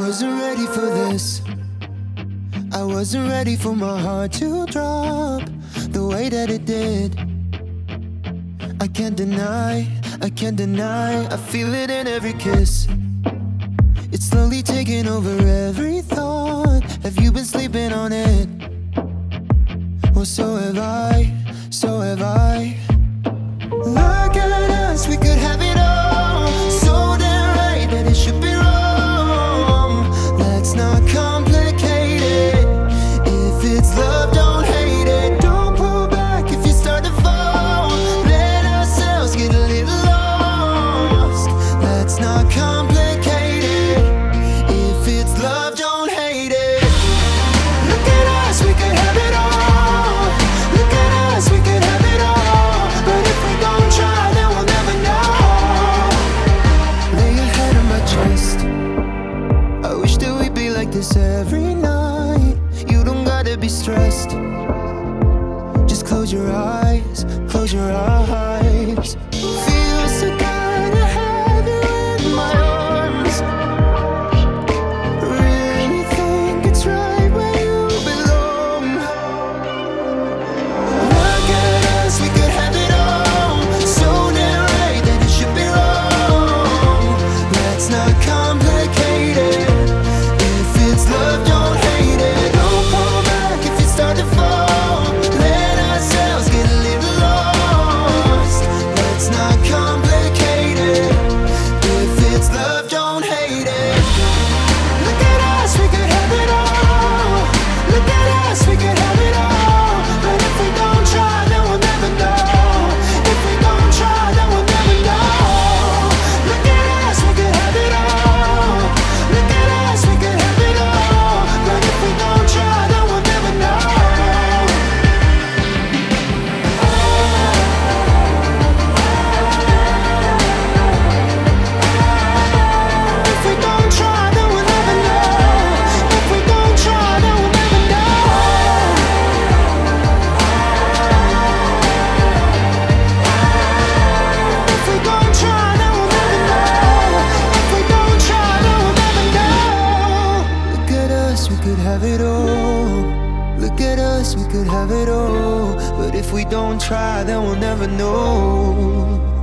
wasn't ready for this. I wasn't ready for my heart to drop the way that it did. I can't deny, I feel it in every kiss. It's slowly taking over every thought. Have you been sleeping on it? Well, so have I, so have I. Look at us, we could have it all. So damn right that it should be wrong. Let's not complicate it. If it's love, don't hate it. Don't pull back if you start to fall. Let ourselves get a little lost. Let's not complicate it. If it's love, don't hate it. Look at us, we could have it all. Look at us, we could have it all. But if we don't try, then we'll never know. Lay your head on my chest. I wish that we'd be like this every night. You don't gotta be stressed. Just close your eyes, close your eyes. Feels so good to have you in my arms. Really think it's right where you belong. Look at us, we could have it all. So damn right that it should be wrong. Let's not complicate it. If it's love, don't hate it. Don't pull back if you start to fall. Let ourselves get a little lost. Let's not complicate it. If it's love, don't hate it. Look at us, we could have it all. Look at us, we could have it all. But if we don't try, then we'll never know. If we don't try, then we'll never know. Look at us, we could have it all. Look at us, we could have it all. But if we don't try, then we'll never know. If we don't try, then we'll never know. If we don't try, then we'll never know. If we don't try, then we'll never know. If we don't try, then we'll never know. Look at us, we could have it all. Look at us, we could have it all. But if we don't try, then we'll never know.